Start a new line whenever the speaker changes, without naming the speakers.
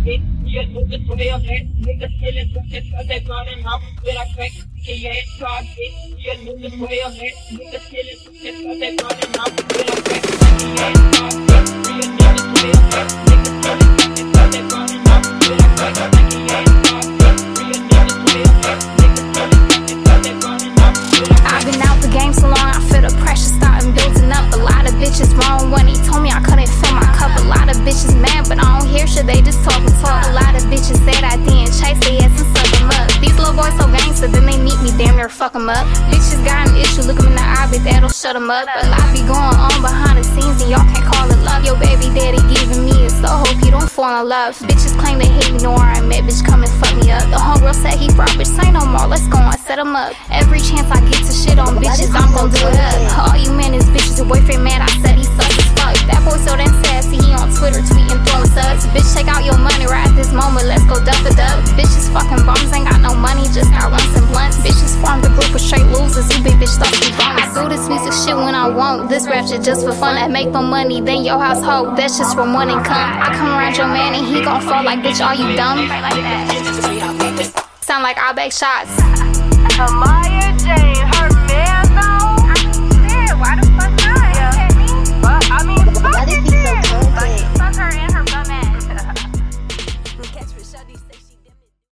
it. You look at the way of it. Niggas killing bitches cause they running out with a crack. Yeah, it's hard it. You look at the way of it. Niggas killing bitches cause they running out with a crack. Yeah, it's hard it. You look at the way of it. Niggas killing bitches cause they running out with a crack. Yeah, it's hard it. You look at the way of it. Niggas killing bitches cause they running out with a crack.
I've been out the game so long, I feel the pressure starting building up. A lot of bitches wrong when he told me I couldn't fill my cup. A lot of bitches mad, but I don't hear shit, they just talk and talk. A lot of bitches said I didn't chase, they ass and suck them up. These little boys so gangster, then they meet me, damn near fuck them up. Bitches got an issue, look them in the eye, but that'll shut them up. A lot be going on behind the scenes and y'all can't call it love. Your baby daddy giving me a soul, hope you don't fall in love. Bitches claim they hate me, know where I met, bitch come and fuck me up. The homegirl said he brought, bitch say no more, let's go and set him up. Every chance I get to shit on bitches, I'm gon' do it up. All you men is bitches, your boyfriend mad, I said he sucks as fuck. That boy so damn sassy, he on Twitter tweeting, throwing subs. Bitch, take out your money right at this moment, let's go duck it up. Bitches fucking bums, ain't got no money, just got runs and blunts. Bitches formed a group of straight losers, you big bitch stuff be bums. I do this music shit when I want, this rap shit just for fun. I make more money than your household, that's just from one income. I come around your man and he gon' fall like, bitch, are you dumb? Sound like I bake shots.
Amaya Jane